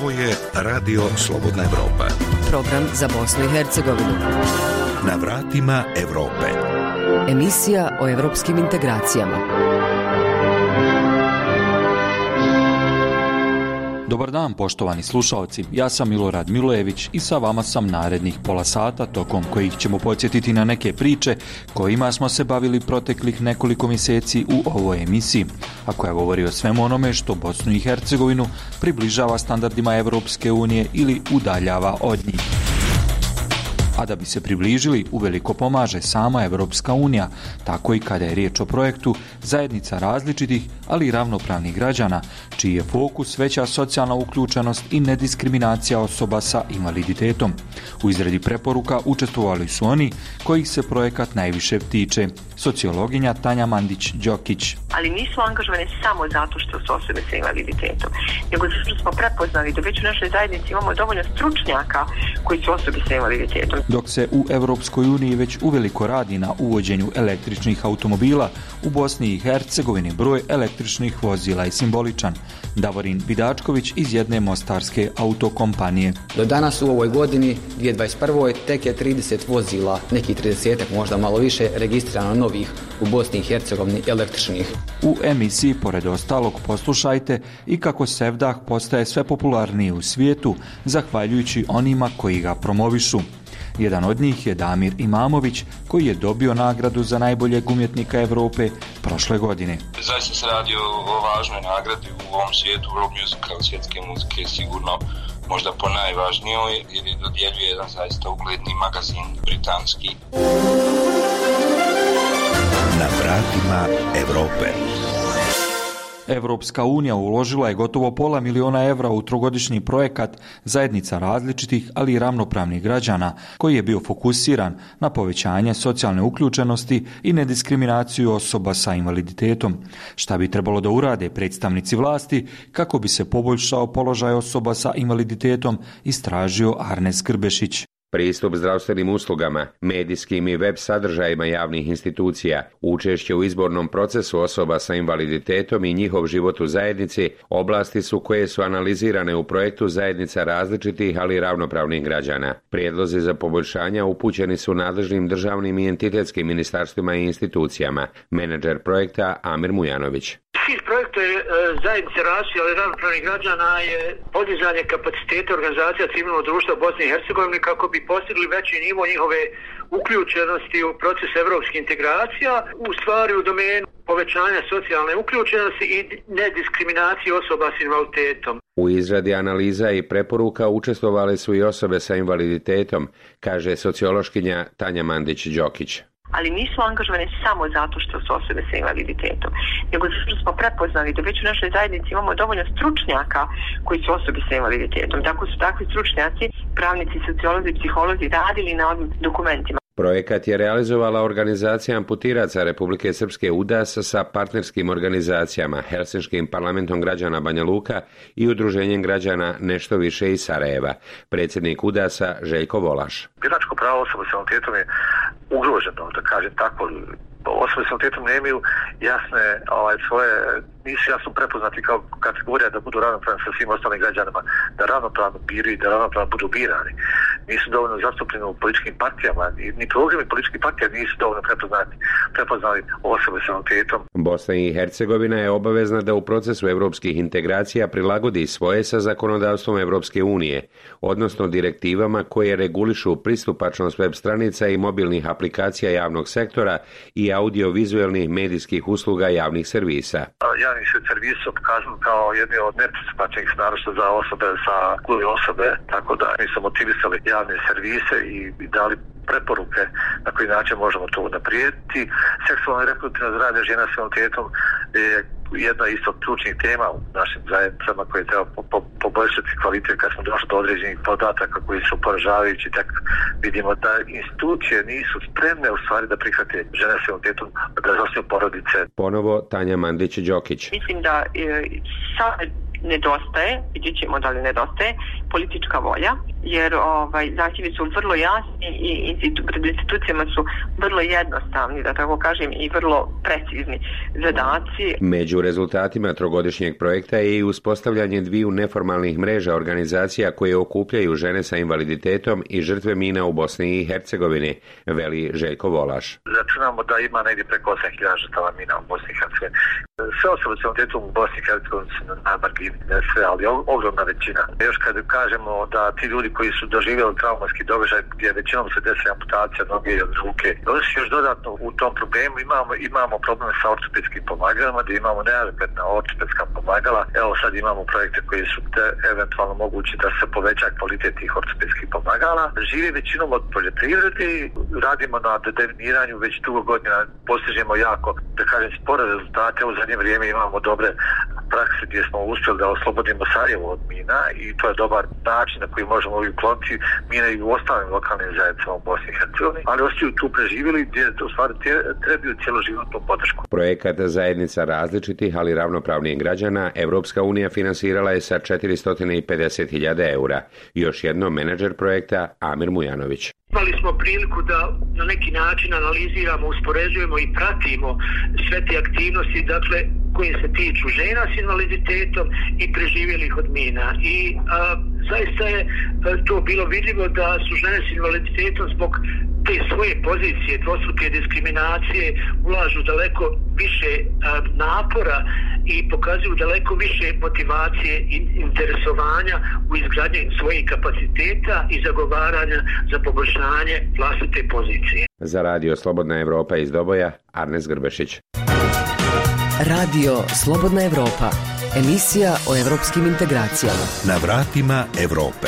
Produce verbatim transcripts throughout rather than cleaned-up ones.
Ovo je Radio Slobodna Evropa. Program za Bosnu i Hercegovinu. Na vratima Evrope. Emisija o evropskim integracijama. Dobar dan, poštovani slušalci. Ja sam Milorad Milojević i sa vama sam narednih pola sata, tokom kojih ćemo podsjetiti na neke priče kojima smo se bavili proteklih nekoliko mjeseci u ovoj emisiji, a koja govori o svemu onome što Bosnu i Hercegovinu približava standardima Evropske unije ili udaljava od njih. A da bi se približili, uveliko pomaže sama Evropska unija, tako i kada je riječ o projektu Zajednica različitih, ali i ravnopravnih građana, čiji je fokus veća socijalna uključenost i nediskriminacija osoba sa invaliditetom. U izradi preporuka učestvovali su oni kojih se projekat najviše tiče. Sociologinja Tanja Mandić-Đokić. Ali nisu angažovane samo zato što su osobe sa invaliditetom, nego zato što smo prepoznali da već u našoj zajednici imamo dovoljno stručnjaka koji su osobe sa invaliditetom. Dok se u Evropskoj uniji već uveliko radi na uvođenju električnih automobila, u Bosni i Hercegovini broj električnih vozila je simboličan. Davorin Vidačković iz jedne mostarske autokompanije. Do danas u ovoj godini, dvije tisuće dvadeset prve. tek je trideset vozila, nekih tridesetak, možda malo više, registrirano novih u Bosni i Hercegovini električnih. U emisiji, pored ostalog, poslušajte i kako Sevdah postaje sve popularniji u svijetu, zahvaljujući onima koji ga promovišu. Jedan od njih je Damir Imamović, koji je dobio nagradu za najboljeg umjetnika Europe prošle godine. Zaista se radi o važnoj nagradi u ovom svijetu, world musical, svjetske muzike, sigurno možda po najvažnijoj, jer je dodjeljuje jedan zaista ugledni magazin britanski. Na vratima Europe. Evropska unija uložila je gotovo pola miliona evra u trogodišnji projekat Zajednica različitih, ali i ravnopravnih građana, koji je bio fokusiran na povećanje socijalne uključenosti i nediskriminaciju osoba sa invaliditetom. Šta bi trebalo da urade predstavnici vlasti kako bi se poboljšao položaj osoba sa invaliditetom, istražio Arnes Grbešić. Pristup zdravstvenim uslugama, medijskim i web sadržajima javnih institucija, učešće u izbornom procesu osoba sa invaliditetom i njihov život u zajednici, oblasti su koje su analizirane u projektu Zajednica različitih, ali ravnopravnih građana. Prijedlozi za poboljšanja upućeni su nadležnim državnim i entitetskim ministarstvima i institucijama. Menadžer projekta Amir Mujanović. Cilj projekta je e, Zajednice različitih, ali ravnopravnih građana je podizanje kapaciteta organizacija civilnog društva u Bosni i Hercegovini kako bi postigli veći nivo njihove uključenosti u proces evropskih integracija, u stvari u domenu povećanja socijalne uključenosti i nediskriminacije osoba s invaliditetom. U izradi analiza i preporuka učestvovale su i osobe sa invaliditetom, kaže sociološkinja Tanja Mandić-Đokić. Ali nisu angažovane samo zato što su osobe sa invaliditetom, nego zato što smo prepoznali da već u našoj zajednici imamo dovoljno stručnjaka koji su osobe sa invaliditetom. Tako su takvi stručnjaci, pravnici, sociolozi, psiholozi radili na ovim dokumentima. Projekat je realizovala organizacija amputiraca Republike Srpske U D A S sa partnerskim organizacijama, Helsinškim parlamentom građana Banja Luka i Udruženjem građana Nešto više iz Sarajeva. Predsjednik U D A S-a Željko Volaš. Biračko pravo osoba s invaliditetom je ugroženo, da kažem tako. Osobe s invaliditetom nemaju jasne ovaj, svoje, nisu jasno prepoznati kao kategorija da budu ravnopravni sa svim ostalim građanima, da ravnopravno biraju, da ravnopravno budu birani. Nisu dovoljno zastupljeni u političkim partijama, ni programi političkih partija nisu dovoljno prepoznati, prepoznali osobe s invaliditetom. Bosna i Hercegovina je obavezna da u procesu evropskih integracija prilagodi svoje sa zakonodavstvom Evropske unije, odnosno direktivama koje regulišu pristupačnost web stranica i mobilnih aplikacija javnog sektora i audio-vizualnih medijskih usluga javnih servisa. Javni servis su pokazani kao jedni od nepristupačnih naročito za osobe sa gluhe osobe, tako da mi smo motivisali javne servise i dali preporuke na koji način možemo to unaprijediti. Seksualno i reproduktivno zdravlje žena s invaliditetom je jedna isto od ključnih tema u našim zajednicama koje treba po, po, poboljšati kvalitet kad smo došli do određenih podataka koji su poražavajući. Tak vidimo da institucije nisu spremne u stvari da prihvate žene s invaliditetom da zasnuju porodice. Ponovo Tanja Mandić-Đokić. Mislim da e, sad nedostaje, vidjet ćemo da li nedostaje, politička volja jer ovaj, zahtjevi su vrlo jasni i institu, pred institucijama su vrlo jednostavni, da tako kažem, i vrlo precizni zadaci. Među rezultatima trogodišnjeg projekta je i uspostavljanje dviju neformalnih mreža organizacija koje okupljaju žene sa invaliditetom i žrtve mina u Bosni i Hercegovini, veli Željko Volaš. Računamo da ima negdje preko osam hiljada žrtava mina u Bosni i Hercegovini. Sve osobe s invaliditetom u Bosni i Hercegovini su na margini, ne sve, ali ogromna većina. Još kad kažemo da ti ljudi koji su doživjeli traumatski događaj gdje većinom se desi amputacija noge i od ruke, oni su još dodatno u tom problemu imamo, imamo problem sa ortopedskim pomagalama, gdje imamo neadekvatna ortopedska pomagala. Evo sad imamo projekte koji su te eventualno mogući da se poveća kvalitet tih ortopedskih pomagala. Živi većinom od poljoprivrede, radimo na definiranju već dugo godina, postižemo jako, da kažem, spore rezultate. U zadnje vrijeme imamo dobre prakse gdje smo uspjeli da oslobodimo Sarajevo od mina i to je dobar način na koji možemo ukloniti mine i u ostalim lokalnim zajednicama u Bosni i Hercegovini, ali ostaju tu preživjeli gdje u stvari trebaju cjeloživotnu podršku. Projekat Zajednica različitih, ali ravnopravnih građana Evropska unija finansirala je sa četiristo pedeset hiljada eura. Još jednom menadžer projekta Amir Mujanović. Imali smo priliku da na neki način analiziramo, uspoređujemo i pratimo sve te aktivnosti, dakle, koje se tiču žena s invaliditetom i preživjelih od mina. I a, zaista je a, to bilo vidljivo da su žene s invaliditetom zbog te svoje pozicije, dvostruke diskriminacije, ulažu daleko više a, napora i pokazuju daleko više motivacije i interesovanja u izgradnji svojih kapaciteta i zagovaranja za poboljšanje vlastite pozicije. Za Radio Slobodna Evropa iz Doboja, Arnes Grbešić. Radio Slobodna Evropa, emisija o evropskim integracijama. Na vratima Evrope.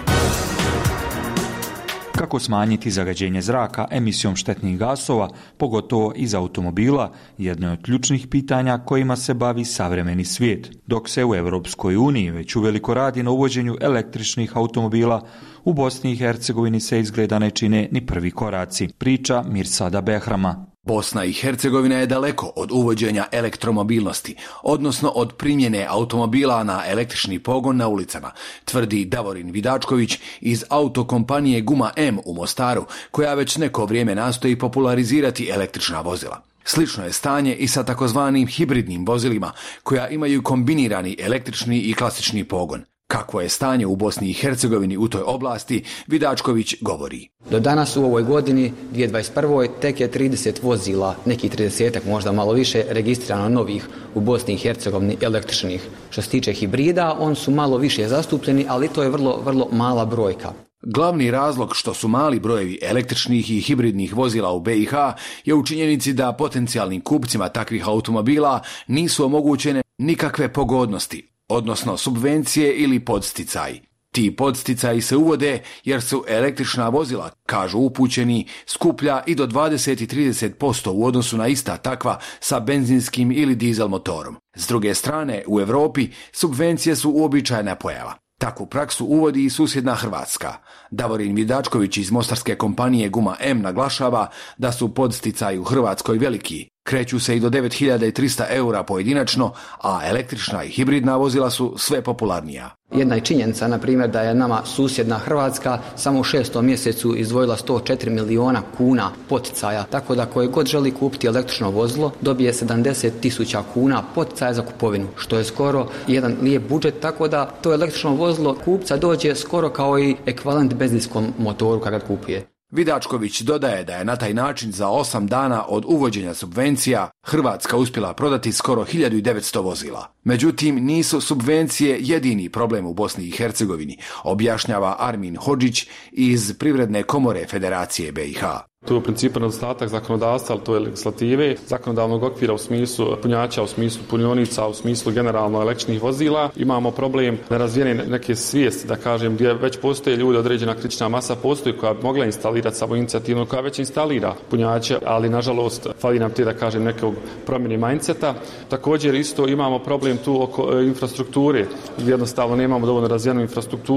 Kako smanjiti zagađenje zraka emisijom štetnih gasova, pogotovo iz automobila, jedno je od ključnih pitanja kojima se bavi savremeni svijet. Dok se u Europskoj uniji već uveliko radi na uvođenju električnih automobila, u Bosni i Hercegovini se izgleda ne čine ni prvi koraci, priča Mirsada Behrama. Bosna i Hercegovina je daleko od uvođenja elektromobilnosti, odnosno od primjene automobila na električni pogon na ulicama, tvrdi Davorin Vidačković iz autokompanije Guma M u Mostaru, koja već neko vrijeme nastoji popularizirati električna vozila. Slično je stanje i sa takozvanim hibridnim vozilima, koja imaju kombinirani električni i klasični pogon. Kakvo je stanje u Bosni i Hercegovini u toj oblasti, Vidačković govori. Do danas u ovoj godini, dvije tisuće dvadeset prve. tek je trideset vozila, neki tridesetak, možda malo više, registrirano novih u Bosni i Hercegovini električnih. Što se tiče hibrida, on su malo više zastupljeni, ali to je vrlo, vrlo mala brojka. Glavni razlog što su mali brojevi električnih i hibridnih vozila u B i H je u činjenici da potencijalnim kupcima takvih automobila nisu omogućene nikakve pogodnosti, odnosno subvencije ili podsticaji. Ti podsticaji se uvode jer su električna vozila, kažu upućeni, skuplja i do dvadeset i trideset posto u odnosu na ista takva sa benzinskim ili dizel motorom. S druge strane, u Europi subvencije su uobičajena pojava. Takvu praksu uvodi i susjedna Hrvatska. Davorin Vidačković iz mostarske kompanije Guma M naglašava da su podsticaji u Hrvatskoj veliki. Kreću se i do devet hiljada trista eura pojedinačno, a električna i hibridna vozila su sve popularnija. Jedna je činjenica, na primjer, da je nama susjedna Hrvatska samo u šestom mjesecu izdvojila sto četiri miliona kuna poticaja, tako da koji god želi kupiti električno vozilo dobije sedamdeset tisuća kuna poticaja za kupovinu, što je skoro jedan lijep budžet, tako da to električno vozilo kupca dođe skoro kao i ekvivalent benzinskom motoru kada ga kupuje. Vidačković dodaje da je na taj način za osam dana od uvođenja subvencija Hrvatska uspjela prodati skoro hiljadu devetsto vozila. Međutim, nisu subvencije jedini problem u Bosni i Hercegovini, objašnjava Armin Hodžić iz Privredne komore Federacije B i H. To je u principu nedostatak zakonodavstva, ali to je legislative, zakonodavnog okvira u smislu punjača, u smislu punionica, u smislu generalno električnih vozila. Imamo problem nerazvijene neke svijesti, da kažem, gdje već postoje ljudi, određena kritična masa postoji koja bi mogla instalirati samoinicijativno, koja već instalira punjače, ali nažalost fali nam te, da kažem, nekog promjene mindseta. Također isto imamo problem tu oko infrastrukture, jednostavno nemamo dovoljno razvijenu infrastrukturu.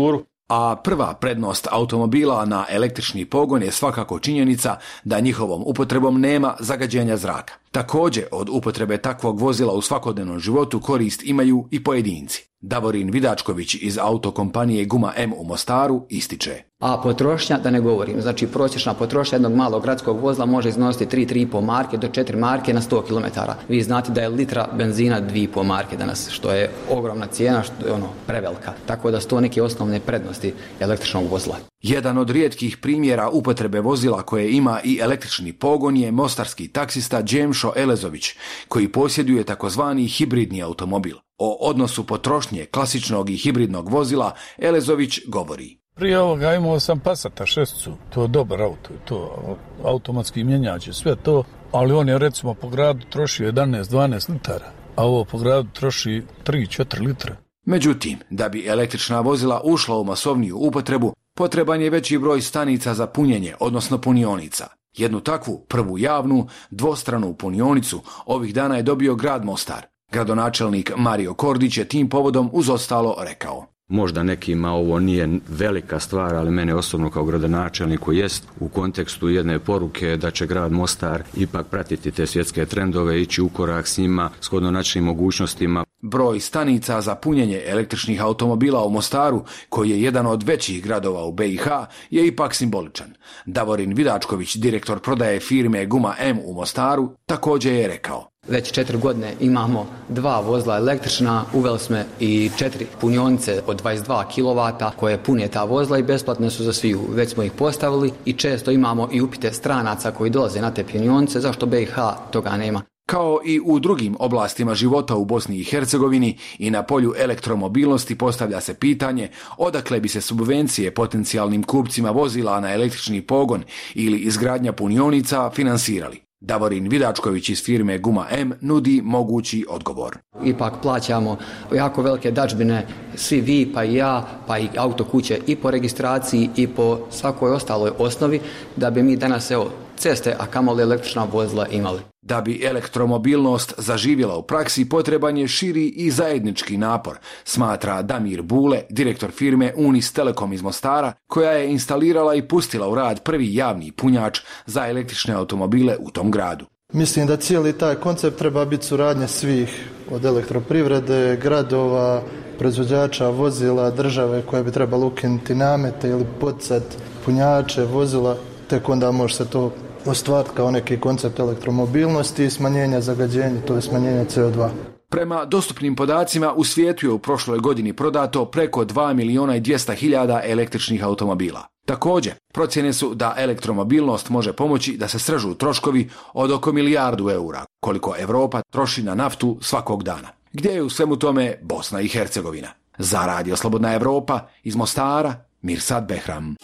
A prva prednost automobila na električni pogon je svakako činjenica da njihovom upotrebom nema zagađenja zraka. Također, od upotrebe takvog vozila u svakodnevnom životu korist imaju i pojedinci. Davorin Vidačković iz autokompanije Guma M u Mostaru ističe. A potrošnja, da ne govorim, znači prosječna potrošnja jednog malog gradskog vozila može iznositi tri do tri i pol marke do četiri marke na sto kilometara. Vi znate da je litra benzina dvije i pol marke danas, što je ogromna cijena, što je ono prevelika. Tako da su to neke osnovne prednosti električnog vozila. Jedan od rijetkih primjera upotrebe vozila koje ima i električni pogon je mostarski taksista Džemšo Elezović, koji posjeduje takozvani hibridni automobil. O odnosu potrošnje klasičnog i hibridnog vozila Elezović govori. Prije ovoga imao sam Passata šesticu, to je dobar auto, to automatski mjenjač, sve to, ali on je recimo po gradu troši jedanaest do dvanaest litara, a ovo po gradu troši tri do četiri litra. Međutim, da bi električna vozila ušla u masovniju upotrebu, potreban je veći broj stanica za punjenje, odnosno punionica. Jednu takvu, prvu javnu, dvostranu punionicu, ovih dana je dobio grad Mostar. Gradonačelnik Mario Kordić je tim povodom uz ostalo rekao. Možda nekima ovo nije velika stvar, ali mene osobno kao gradonačelniku jest u kontekstu jedne poruke da će grad Mostar ipak pratiti te svjetske trendove, ići u korak s njima, shodno našim mogućnostima. Broj stanica za punjenje električnih automobila u Mostaru, koji je jedan od većih gradova u B i H, je ipak simboličan. Davorin Vidačković, direktor prodaje firme Guma M u Mostaru, također je rekao. Već četiri godine imamo dva vozila električna, uveli smo i četiri punionice od dvadeset dva kilovata koje pune ta vozila i besplatne su za sviju. Već smo ih postavili i često imamo i upite stranaca koji dolaze na te punionice, zašto B i H toga nema. Kao i u drugim oblastima života u Bosni i Hercegovini i na polju elektromobilnosti postavlja se pitanje odakle bi se subvencije potencijalnim kupcima vozila na električni pogon ili izgradnja punionica finansirali. Davorin Vidačković iz firme Guma M nudi mogući odgovor. Ipak plaćamo jako velike dadžbine, svi vi, pa i ja, pa i autokuće i po registraciji i po svakoj ostaloj osnovi, da bi mi danas evo ceste, a kamoli električna vozila imali. Da bi elektromobilnost zaživjela u praksi, potreban je širi i zajednički napor, smatra Damir Bule, direktor firme Unis Telekom iz Mostara, koja je instalirala i pustila u rad prvi javni punjač za električne automobile u tom gradu. Mislim da cijeli taj koncept treba biti suradnja svih, od elektroprivrede, gradova, proizvođača vozila, države koje bi trebalo ukinuti namete ili poticati punjače vozila, tek onda može se to ostvariti kao neki koncept elektromobilnosti i smanjenja zagađenja, to je smanjenje C O dva. Prema dostupnim podacima, u svijetu je u prošloj godini prodato preko dva milijuna i dvjesto hiljada električnih automobila. Također, procjene su da elektromobilnost može pomoći da se srežu troškovi od oko milijardu eura, koliko Europa troši na naftu svakog dana. Gdje je u svemu tome Bosna i Hercegovina? Za Radio Slobodna Evropa, iz Mostara, Mirsad Behram.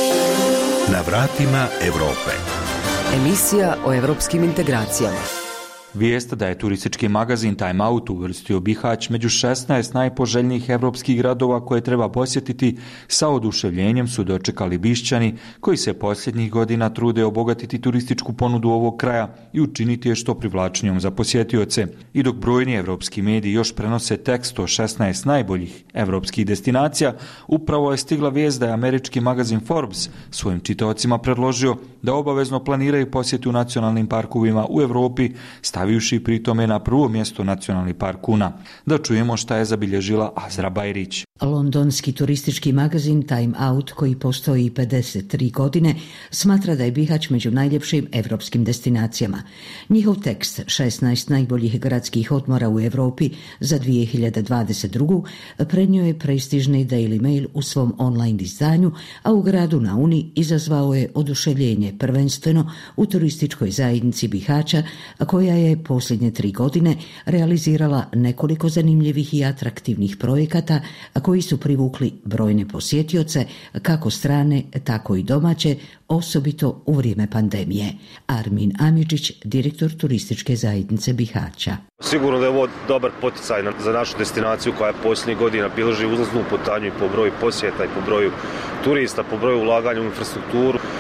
Na vratima Europe. Emisija o evropskim integracijama. Vijest da je turistički magazin Time Out uvrstio Bihać među šesnaest najpoželjnijih evropskih gradova koje treba posjetiti sa oduševljenjem su dočekali Bišćani koji se posljednjih godina trude obogatiti turističku ponudu ovog kraja i učiniti je što privlačnijom za posjetioce. I dok brojni evropski mediji još prenose tekst o šesnaest najboljih evropskih destinacija, upravo je stigla vijest da je američki magazin Forbes svojim čitaocima predložio da obavezno planiraju posjetu nacionalnim parkovima u Europi, stavivši pri tome na prvo mjesto nacionalni park Una. Da čujemo šta je zabilježila Azra Bajrić. Londonski turistički magazin Time Out, koji postoji pedeset tri godine, smatra da je Bihać među najljepšim evropskim destinacijama. Njihov tekst šesnaest najboljih gradskih odmora u Europi za dvije hiljade dvadeset drugu. prenio je prestižni Daily Mail u svom online izdanju, a u gradu na Uni izazvao je oduševljenje prvenstveno u turističkoj zajednici Bihaća, koja je posljednje tri godine realizirala nekoliko zanimljivih i atraktivnih projekata koji su privukli brojne posjetioce, kako strane, tako i domaće, osobito u vrijeme pandemije. Armin Amidžić, direktor turističke zajednice Bihaća. Sigurno da je ovo dobar poticaj za našu destinaciju koja je posljednjih godina bilježi uzlaznu putanju i po broju posjeta i po broju turista, po broju ulaganja u infrastrukturu.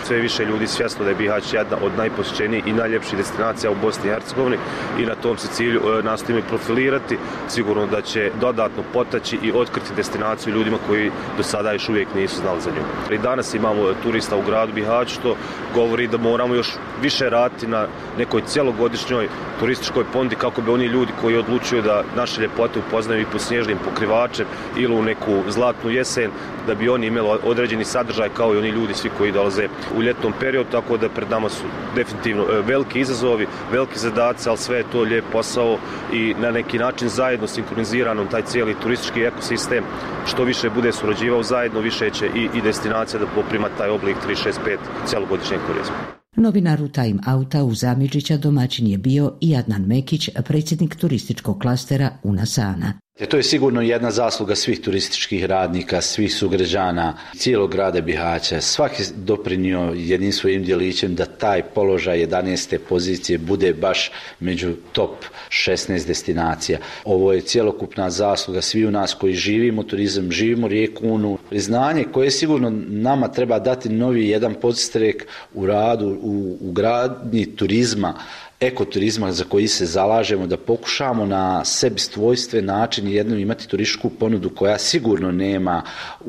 sve više ljudi svjesno da je Bihać jedna od najposjećenijih i najljepših destinacija u Bosni i Hercegovini i na tom se cilju nastojimo profilirati. Sigurno da će dodatno potaći i otkriti destinaciju ljudima koji do sada još uvijek nisu znali za nju. I danas imamo turista u gradu Bihać, što govori da moramo još više raditi na nekoj cjelogodišnjoj turističkoj ponudi kako bi oni ljudi koji odlučuju da naše ljepote upoznaju i po snježnim pokrivačem ili u neku zlatnu jesen, da bi oni imali određeni sadržaj kao i oni ljudi svi koji dolaze u ljetnom periodu, tako da pred nama su definitivno veliki izazovi, veliki zadaci, ali sve je to lijep posao i na neki način zajedno sinhronizirano taj cijeli turistički ekosistem, što više bude surađivao zajedno, više će i, i destinacija da poprima taj oblik tri šest pet cjelogodišnjeg turizma. Novinaru Time Outa u Zamidžića domaćin je bio i Adnan Mekić, predsjednik turističkog klastera Unasana. To je sigurno jedna zasluga svih turističkih radnika, svih sugrađana, cijelog grada Bihaća. Svaki doprinio jednim svojim djelićem da taj položaj jedanaeste pozicije bude baš među top šesnaest destinacija. Ovo je cjelokupna zasluga svi u nas koji živimo turizam, živimo rijeku Unu. Priznanje koje sigurno nama treba dati novi jedan podstrek u radu, u, u gradnji turizma, ekoturizma za koji se zalažemo, da pokušamo na sebi svojstven način jednom imati turističku ponudu koja sigurno nema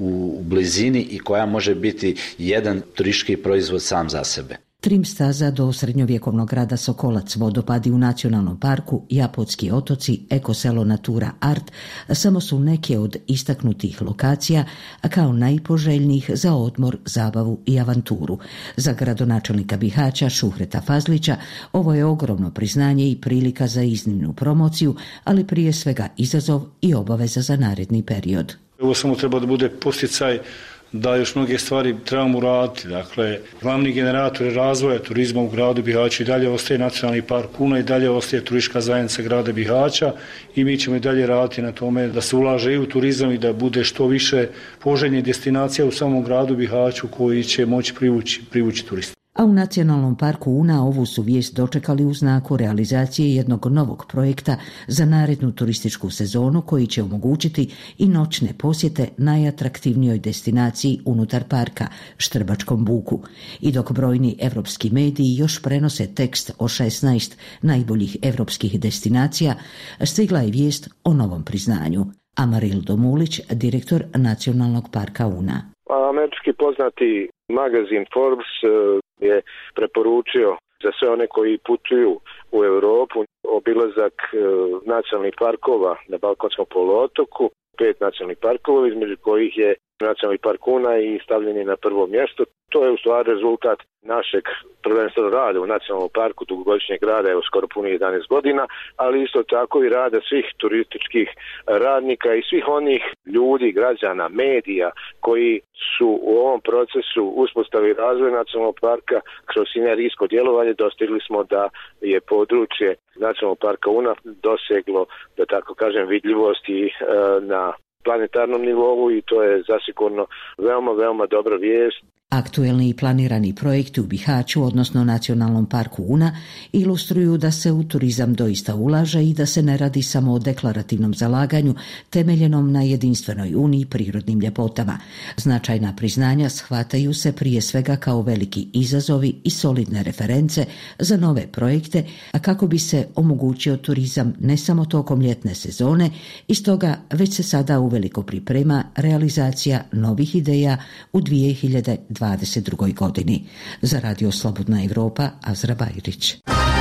u blizini i koja može biti jedan turistički proizvod sam za sebe. Trim staza do srednjovjekovnog grada Sokolac, vodopadi u nacionalnom parku, Japotski otoci, ekoselo Natura Art samo su neke od istaknutih lokacija kao najpoželjnijih za odmor, zabavu i avanturu. Za gradonačelnika Bihaća Šuhreta Fazlića ovo je ogromno priznanje i prilika za iznimnu promociju, ali prije svega izazov i obaveza za naredni period. Ovo samo treba da bude posticaj da još mnoge stvari trebamo uraditi. Dakle, glavni generator razvoja turizma u gradu Bihaću i dalje ostaje Nacionalni park Una i dalje ostaje turistička zajednica grada Bihaća i mi ćemo i dalje raditi na tome da se ulaže i u turizam i da bude što više poželjnih destinacija u samom gradu Bihaću koji će moći privući, privući turiste. A u Nacionalnom parku Una ovu su vijest dočekali u znaku realizacije jednog novog projekta za narednu turističku sezonu koji će omogućiti i noćne posjete najatraktivnijoj destinaciji unutar parka, Štrbačkom buku. I dok brojni evropski mediji još prenose tekst o šesnaest najboljih evropskih destinacija, stigla je vijest o novom priznanju. Amarildo Mulić, direktor Nacionalnog parka Una. Američki poznati magazin Forbes je preporučio za sve one koji putuju u Europu obilazak nacionalnih parkova na Balkanskom poluotoku, pet nacionalnih parkova, između kojih je Nacionalni park Una i stavljen je na prvo mjesto. To je u stvari rezultat našeg prvenstveno rada u Nacionalnom parku, dugogodišnjeg rada, evo skoro puni jedanaest godina, ali isto tako i rada svih turističkih radnika i svih onih ljudi, građana, medija koji su u ovom procesu uspostave razvoja Nacionalnog parka kroz sinergijsko djelovanje dostigli smo da je područje Nacionalnog parka Una doseglo, da tako kažem, vidljivosti e, na planetarnom nivou i to je zasigurno veoma, veoma dobra vijest. Aktuelni i planirani projekti u Bihaću, odnosno Nacionalnom parku Una, ilustruju da se u turizam doista ulaže i da se ne radi samo o deklarativnom zalaganju temeljenom na jedinstvenoj uniji prirodnim ljepotama. Značajna priznanja shvataju se prije svega kao veliki izazovi i solidne reference za nove projekte, a kako bi se omogućio turizam ne samo tokom ljetne sezone, i stoga već se sada uveliko priprema realizacija novih ideja u dvije hiljade dvadeset drugoj godini. Za Radio Slobodna Evropa, Azra Bajrić.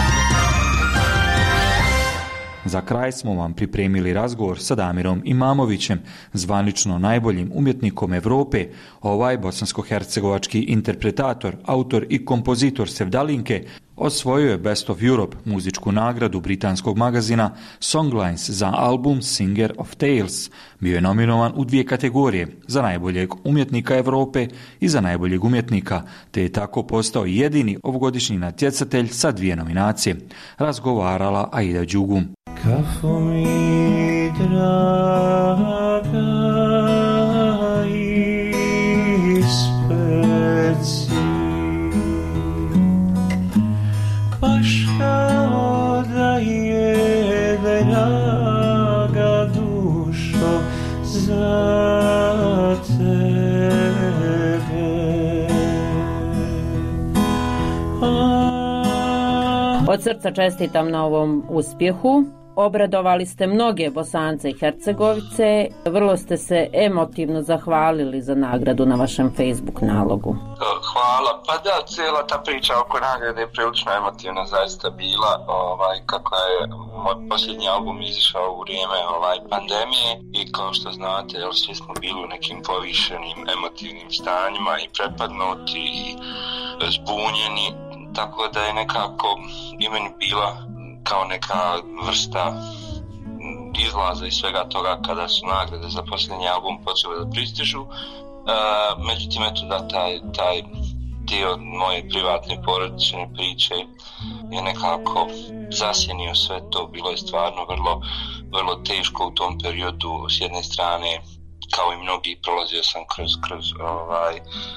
Za kraj smo vam pripremili razgovor sa Damirom Imamovićem, zvanično najboljim umjetnikom Evrope. Ovaj bosansko-hercegovački interpretator, autor i kompozitor Sevdalinke osvojio je Best of Europe, muzičku nagradu britanskog magazina Songlines za album Singer of Tales. Bio je nominovan u dvije kategorije, za najboljeg umjetnika Evrope i za najboljeg umjetnika, te je tako postao jedini ovogodišnji natjecatelj sa dvije nominacije. Razgovarala Aida Đugum. Kako mi draga ispred si, baš kao da je draga dušo za tebe. Od srca čestitam na ovom uspjehu. Obradovali ste mnoge Bosance i Hercegovice, vrlo ste se emotivno zahvalili za nagradu na vašem Facebook nalogu. Hvala, pa da, cijela ta priča oko nagrade je prilično emotivna zaista bila, ovaj, kako je moj posljednji album izišao u vrijeme ovaj, pandemije i kao što znate, jel, svi smo bili u nekim povišenim emotivnim stanjima i prepadnuti i zbunjeni, tako da je nekako i meni bila kao neka vrsta izlaza iz svega toga kada su nagrade za posljednji album počele da pristižu. Uh, međutim, eto da taj, taj dio moje privatne porodične priče je nekako zasjenio sve to. Bilo je stvarno vrlo, vrlo teško u tom periodu. S jedne strane, kao i mnogi, prolazio sam kroz, kroz ovaj,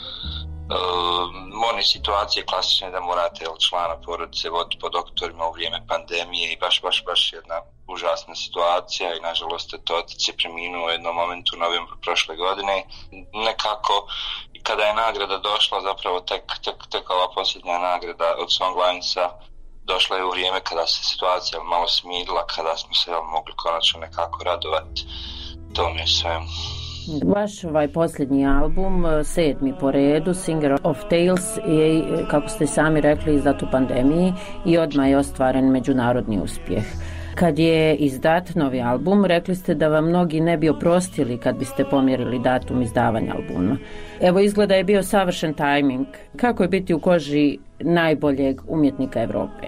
Uh, one situacije klasične da morate člana porodice voditi po doktorima u vrijeme pandemije i baš, baš, baš jedna užasna situacija i nažalost to otac je preminuo u jednom momentu u novembru prošle godine. Nekako kada je nagrada došla, zapravo tek, tek, tek ova posljednja nagrada od Songlinesa došla je u vrijeme kada se situacija malo smirila, kada smo se mogli konačno nekako radovati tome svemu. Vaš ovaj posljednji album, sedmi po redu, Singer of Tales, je, kako ste sami rekli, izdat u pandemiji i odmah je ostvaren međunarodni uspjeh. Kad je izdat novi album, rekli ste da vam mnogi ne bi oprostili kad biste pomjerili datum izdavanja albuma. Evo, izgleda je bio savršen tajming. Kako je biti u koži najboljeg umjetnika Europe?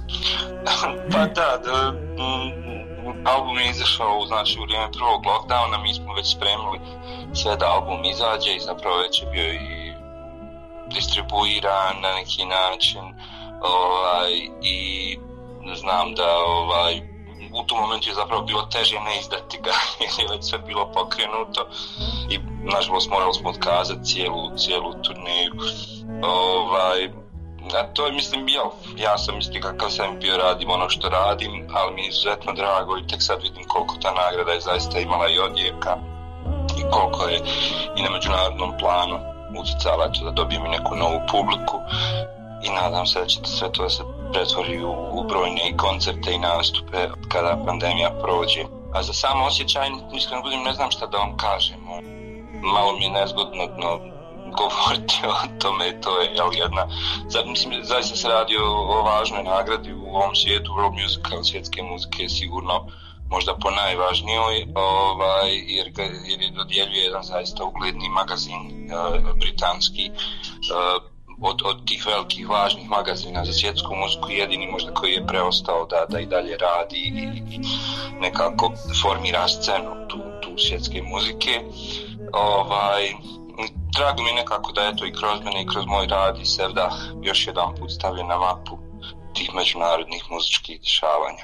Pa da, da album je izašao znači, u vrijeme prvog lockdowna, mi smo već spremili sve da album izađe i zapravo već je bio i distribuiran na neki način ovaj, i znam da ovaj, u tom momentu je zapravo bilo teže ne izdati ga jer je već sve bilo pokrenuto i nažalost morali smo otkazati cijelu, cijelu turneju. Ovaj, A to je, mislim, bio. Ja sam isti kakav sam bio, radim ono što radim, ali mi je izuzetno drago i tek sad vidim koliko ta nagrada je zaista imala i odjeka i koliko je i na međunarodnom planu utjecala da dobijem i neku novu publiku i nadam se da će sve to da se pretvori u, u brojne i koncerte i nastupe kada pandemija prođe. A za samo osjećaj, iskreno budem, ne znam šta da vam kažem. Malo mi je nezgodno, no, govoriti o tome, to je jel, jedna, za, mislim, zaista se radi o, o važnoj nagradi u ovom svijetu, world music, svjetske muzike je sigurno možda po najvažnijoj, ovaj, jer, ga, jer je dodjeljuje jedan zaista ugledni magazin uh, britanski, uh, od, od tih velikih važnih magazina za svjetsku muziku, jedini možda koji je preostao da, da i dalje radi i, i nekako formira scenu tu, tu svjetske muzike. Ovaj, Drago mi je nekako da je to i kroz mene i kroz moj rad i Sevdah još jedan put stavljen na mapu tih međunarodnih muzičkih dešavanja.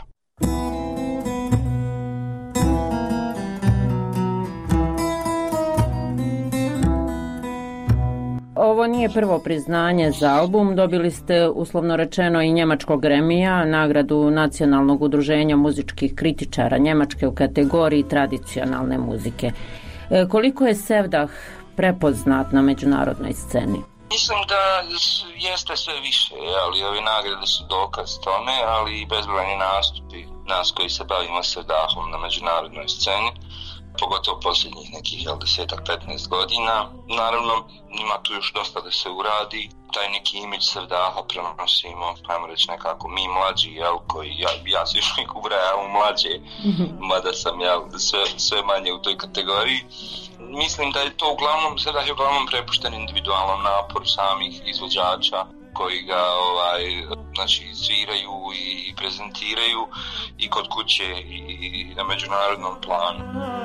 Ovo nije prvo priznanje za album, dobili ste uslovno rečeno i njemačkog Gramija, nagradu Nacionalnog udruženja muzičkih kritičara Njemačke u kategoriji tradicionalne muzike. E, koliko je Sevdah prepoznat na međunarodnoj sceni? Mislim da jeste sve više, ali ove nagrade su dokaz tome, ali i bezbrojni nastupi nas koji se bavimo Sevdahom na međunarodnoj sceni, pogotovo posljednjih nekih desetak petnaest godina. Naravno, ima tu još dosta da se uradi. Taj neki imidž Sevdaha prenosimo, ajmo reći nekako mi mlađi, jel, koji ja, ja se još uvijek ubrajam u mlađe, mada sam ja sve, sve manje u toj kategoriji. Mislim da je to uglavnom, sada je uglavnom prepušten individualnom naporu samih izvođača koji ga ovaj, znači, sviraju i prezentiraju i kod kuće i, i na međunarodnom planu.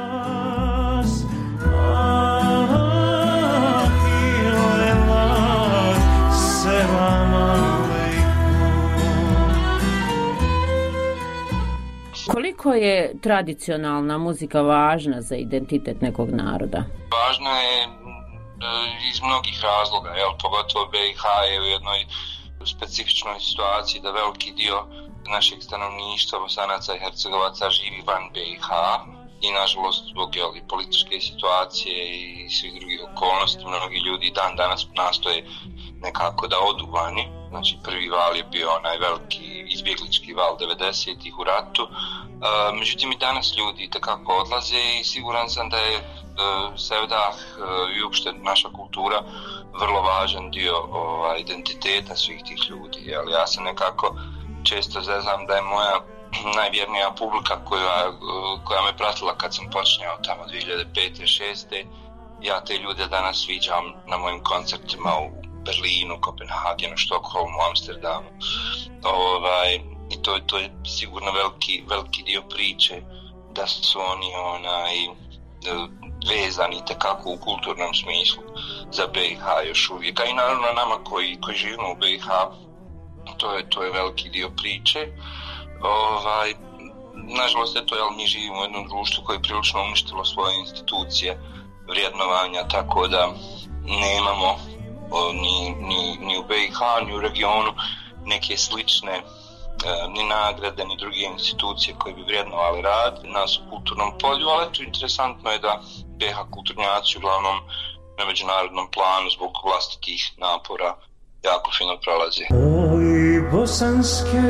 Koliko je tradicionalna muzika važna za identitet nekog naroda? Važna je iz mnogih razloga, jel, pogotovo B i H je u jednoj specifičnoj situaciji da veliki dio našeg stanovništva, Bosanaca i Hercegovaca, živi van B i H i nažalost zbog jel, političke situacije i svih drugih okolnosti mnogi ljudi dan danas nastoje nekako da odu vani. Znači prvi val je bio onaj veliki izbjeglički val devedesetih u ratu. Međutim, i danas ljudi itekako odlaze i siguran sam da je Sevdah i uopšte naša kultura vrlo važan dio ovaj, identiteta svih tih ljudi. Ali ja sam nekako često zezam da je moja najvjernija publika koja, koja me pratila kad sam počinjao tamo dvije hiljade pete šeste. Ja te ljude danas viđam na mojim koncertima u Berlinu, Kopenhagenu, Štokholmu, Amsterdamu. Ovaj, I to, to je sigurno veliki, veliki dio priče da su oni onaj, vezani tekako u kulturnom smislu za B i H još uvijek. A i naravno nama koji, koji živimo u B i H, to je, to je veliki dio priče. Ovaj, nažalost, eto, jel, mi živimo u jednom društvu koje je prilično uništilo svoje institucije vrijednovanja, tako da nemamo o, ni, ni, ni u B i H, ni u regionu neke slične e, ni nagrade, ni druge institucije koje bi vrijednovali rad nas u kulturnom polju, ali eto, interesantno je da B i H kulturnjaci uglavnom na međunarodnom planu zbog vlastitih napora jako fino prolaze. Oj, bosanske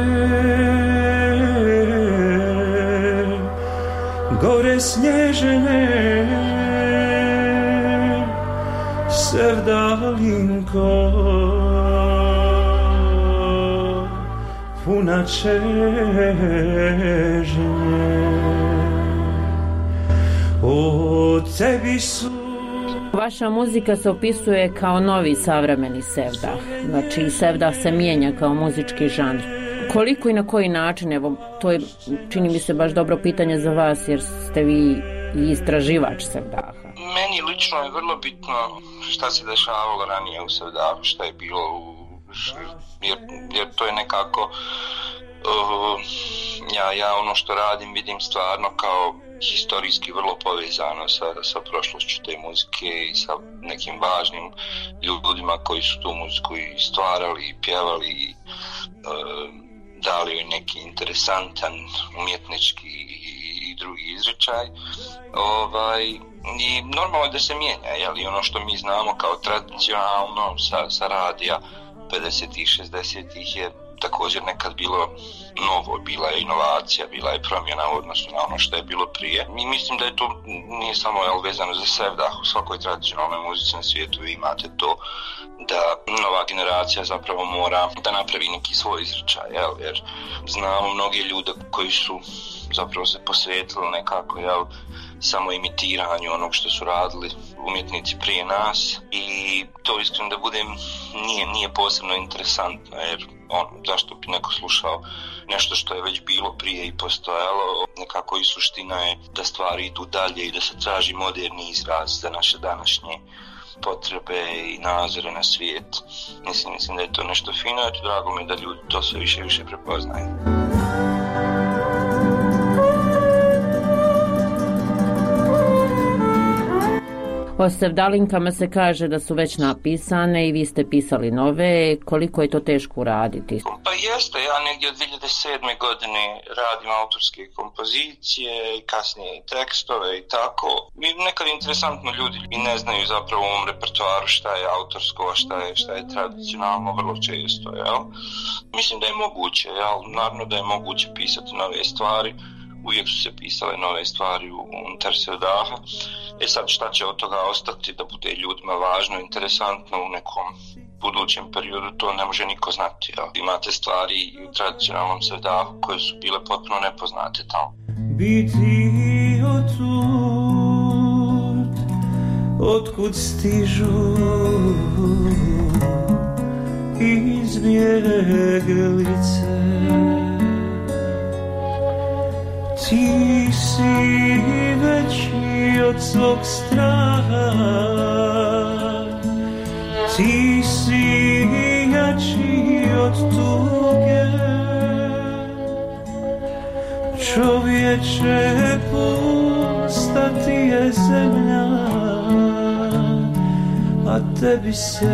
gore snježene, Sevdalinko puna čežnje, o tebi su. Vaša muzika se opisuje kao novi savremeni Sevdah. Znači, Sevdah se mijenja kao muzički žanr. Koliko i na koji način, evo, to je, čini mi se, baš dobro pitanje za vas, jer ste vi i istraživač Sevdaha. Meni lično je vrlo bitno šta se dešavalo ranije u Sevdahu, šta je bilo u... Jer, jer to je nekako... Uh, ja, ja ono što radim vidim stvarno kao historijski vrlo povezano sa, sa prošlošću te muzike i sa nekim važnim ljudima koji su tu muziku i stvarali i pjevali i uh, dali joj neki interesantan umjetnički i drugi izričaj. Ovaj, i normalno je da se mijenja, jel? I ono što mi znamo kao tradicionalno sa, sa radija pedesetih, šezdesetih je također nekad bilo novo, bila je inovacija, bila je promjena u odnosu na ono što je bilo prije. Mi mislim da je to nije samo jel, vezano za Sevdah, u svakoj tradicionalnoj muzici na svijetu vi imate to da nova generacija zapravo mora da napravi neki svoj izričaj, jel? Jer znamo mnoge ljude koji su zapravo se posvetili nekako, jel, samo imitiranju onog što su radili umjetnici prije nas i to iskreno da budem nije, nije posebno interesantno jer on, zašto bi neko slušao nešto što je već bilo prije i postojalo, nekako i suština je da stvari idu dalje i da se traži moderni izraz za naše današnje potrebe i nazore na svijet. Mislim, mislim da je to nešto fino i drago mi da ljudi to sve više i više prepoznaju. O Sevdalinkama se kaže da su već napisane i vi ste pisali nove. Koliko je to teško uraditi? Pa jeste, ja negdje od dvije hiljade sedme. godine radim autorske kompozicije i kasnije i tekstove i tako. I nekad je interesantno, ljudi i ne znaju zapravo u ovom repertoaru šta je autorsko, a šta je, šta je tradicionalno vrlo često. Jel? Mislim da je moguće, jel? Naravno da je moguće pisati nove stvari. Uvijek su se pisale nove stvari unutar Sevdaha. E sad šta će od toga ostati da bude ljudima važno, interesantno u nekom budućem periodu, to ne može niko znati. Ja. Imate stvari u tradicionalnom Sevdahu koje su bile potpuno nepoznate tamo. Biti otud, otkud stižu izbjeglice. Ti si veći od svog straha, ti si jači od tuge. Čovječe, pusta ti je zemlja, a tebi se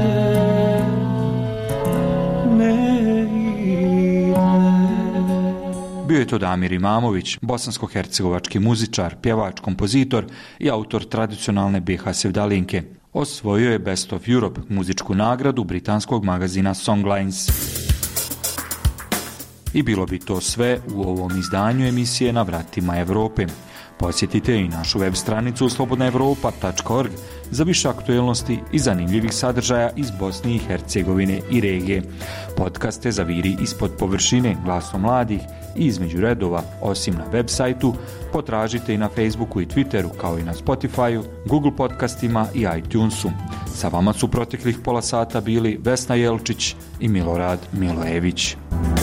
ne ide. Bio je to Damir Imamović, bosansko-hercegovački muzičar, pjevač, kompozitor i autor tradicionalne B i H Sevdalinke. Osvojio je Best of Europe, muzičku nagradu britanskog magazina Songlines. I bilo bi to sve u ovom izdanju emisije Na vratima Evrope. Posjetite i našu web stranicu slobodna europa tačka org za više aktuelnosti i zanimljivih sadržaja iz Bosne i Hercegovine i regije. Podcaste Zaviri ispod površine, Glasom mladih i Između redova, osim na web sajtu, potražite i na Facebooku i Twitteru, kao i na Spotifyu, Google podcastima i iTunesu. Sa vama su proteklih pola sata bili Vesna Jelčić i Milorad Milojević.